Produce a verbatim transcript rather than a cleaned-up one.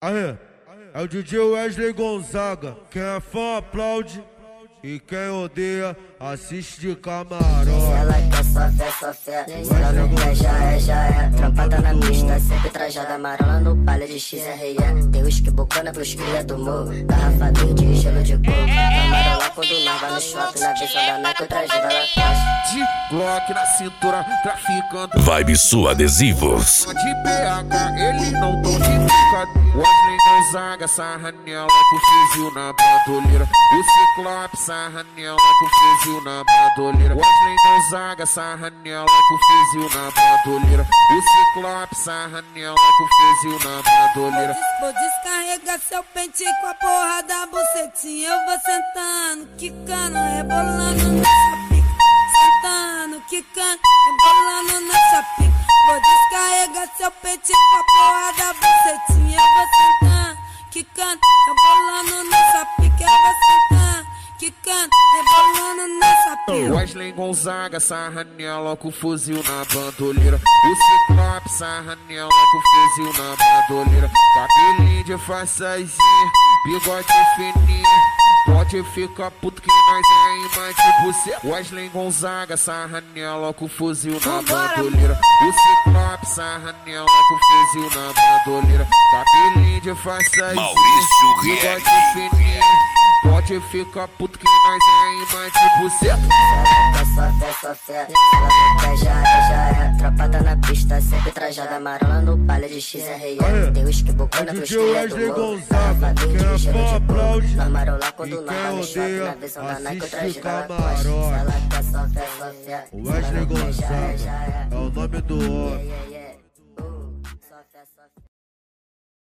Aí, é o D J Wesley Gonzaga. Quem é fã aplaude e quem odeia assiste de camarote. Ela quer só fé, só fé. Se ela não quer, já é, já é. Trampada na pista, sempre trajada amarela no palha de X R E. Tem uísque bocana pros cria do morro. Garrafa verde, gelo de coco. Amarela quando nós vai no shopping. Na visão da Nike, o traje da Lacoste. De Glock na cintura, traficando. Vibe Sul Adesivos. De B H, eles não tão de brincadeira. Wesley Gonzaga, sarra nela com fuzil na bandoleira. O Ciclope, sarra nela com fuzil na bandoleira. Wesley Gonzaga, sarra nela com fuzil na bandoleira. O Ciclope, sarra nela com fuzil na bandoleira. Vou descarregar seu pente com a porra da bucetinha. Eu vou sentando, quicando, rebolando nessa pica. Sentando, quicando, rebolando nessa pica. Vou descarregar seu pente com a porra da bucetinha. Eu vou sentando, quicando, rebolando nessa pica. Eu vou sentando, quicando, rebolando nessa pica. Wesley Gonzaga, sarra nela com fuzil na bandoleira. O Ciclope, sarra nela com fuzil na bandoleira. Cabelinho de façazinha, bigode fininho. Pode ficar puto que nós é imã de você. Wesley Gonzaga, sarra nela com fuzil na bandoleira. O Ciclope, sarra nela com fuzil na bandoleira. Cabelinho de façazinha, Maurício bigode Rieg. fininho. Pode ficar puto que nós é imã de você. Ela quer só fé, só fé. Se ela não quer, já é, já é. Trampada na pista, sempre trajada amarela no palha de X R E. Aí, Tem uísque bocana é pros D J cria Wesley do morro. Gonzaga. Garrafa Quem verde, é gelo fã de aplaude coco. Amarela e quando nós quem vai no shopping. odeia Na visão da Nike, o assiste traje de da Lacoste. camarote. Ela quer só fé, só fé. O Se ela Wesley não quer, já é, Gonzaga já é. é o nome do homem.